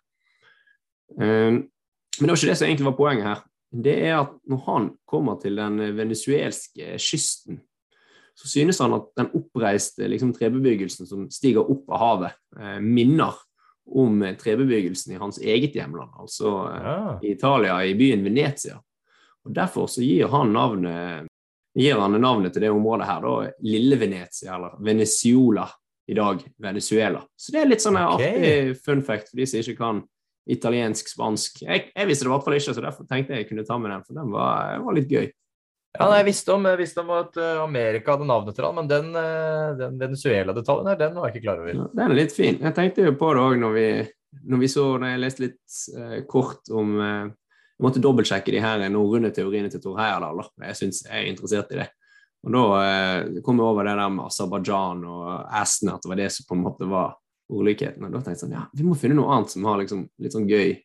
Men det var ikke det som egentlig var poenget her. Det er at når han kommer til den venezuelske kysten, så synes han at den oppreiste liksom, trebebyggelsen som stiger opp av havet minner om trebebyggelsen i hans eget hjemland, altså i Italia, i byen Venezia. Og derfor så gir han navnet til det området her, da, Lille Venezia, eller Venezuela i dag, Venezuela. Så det er litt sånn artig fun fact for de som ikke kan italiensk, spansk. Jeg visste det i hvert fall ikke, så derfor tenkte jeg kunne ta med den, for den var litt gøy. Ja, jeg visste om at Amerika hadde navnet til han, men den Venezuela-detaljen her, den var jeg ikke klar over. Ja, den er litt fin. Jeg tenkte jo på det også når jeg leste litt kort om, jeg måtte dobbeltsjekke de her norrøne teoriene til Thor Heyerdahl, jeg synes jeg er interessert i det. Og da kom jeg over det der med Aserbajdsjan og Æsene, at det var det som på en måte var ordlikheten. Og da tenkte jeg sånn, ja, vi må finne noe annet som har liksom litt sånn gøy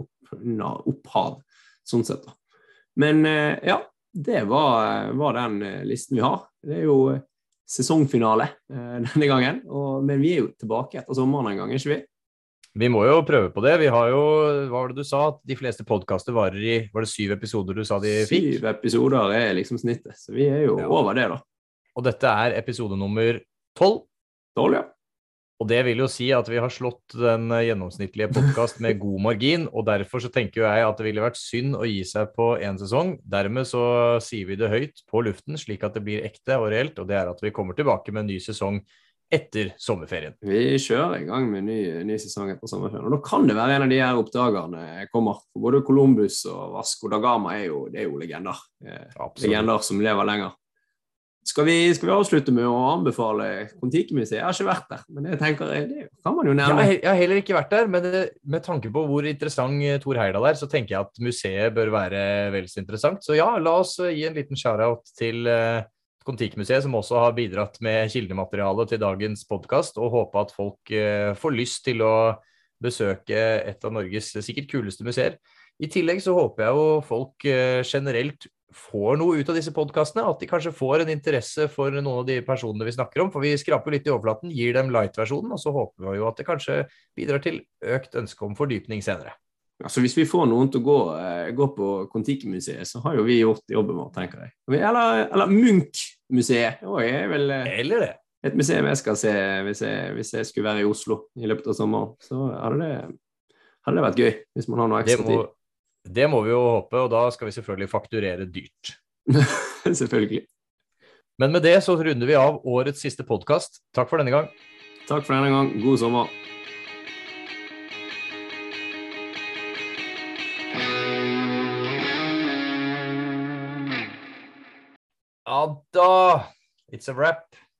opphav, sånn sett da. Men ja, det var den listen vi har. Det er jo sesongfinale denne gangen, men vi er jo tilbake etter sommeren en gang, ikke vi? Vi må jo prøve på det. Vi har jo, hva var det du sa, at de fleste podcaster varer i, var det 7 episoder du sa de fikk? 7 episoder er liksom snittet, så vi er jo over det da. Og dette er episode nummer 12. 12, ja. Og det vil jo si at vi har slått den gjennomsnittlige podcast med god margin, og derfor så tenker jeg at det ville vært synd å gi seg på en sesong. Dermed så sier vi det høyt på luften, slik at det blir ekte og reelt, og det er at vi kommer tilbake med en ny sesong etter sommerferien. Vi kjører i gang med en ny sesong etter sommerferien, og da kan det være en av de her oppdagerne kommer. For både Columbus og Vasco da Gama er jo legender. Legender som lever lenger. Skal vi avslutte med å anbefale Kon-Tiki-museet? Jeg har ikke vært der, men jeg tenker, det kan man jo nærme. Jeg har heller ikke vært der, men med tanke på hvor interessant Thor Heyerdahl er, så tenker jeg at museet bør være vel så interessant. Så ja, la oss gi en liten shout-out til Kon-Tiki-museet, som også har bidratt med kildemateriale til dagens podcast, og håper at folk får lyst til å besøke et av Norges sikkert kuleste museer. I tillegg så håper jeg jo folk generelt får noe ut av disse podcastene, at de kanskje får en interesse for noen av de personene vi snakker om, for vi skraper litt i overflaten, gir dem light-versjonen, og så håper vi jo at det kanskje bidrar til økt ønske om fordypning senere. Altså hvis vi får noen til å gå på Kon-Tiki-museet, så har jo vi gjort jobben vår, tenker jeg. Eller Munch-museet, er vel eller det. Et museum jeg skal se hvis jeg skulle være i Oslo i løpet av sommeren, så hadde det vært gøy hvis man har noe ekstra tid. Det må vi jo håpe, og da skal vi selvfølgelig fakturere dyrt. Selvfølgelig. Men med det så runder vi av årets siste podcast. Takk for denne gang. Takk for denne gang. God sommer. Ja da, it's a wrap.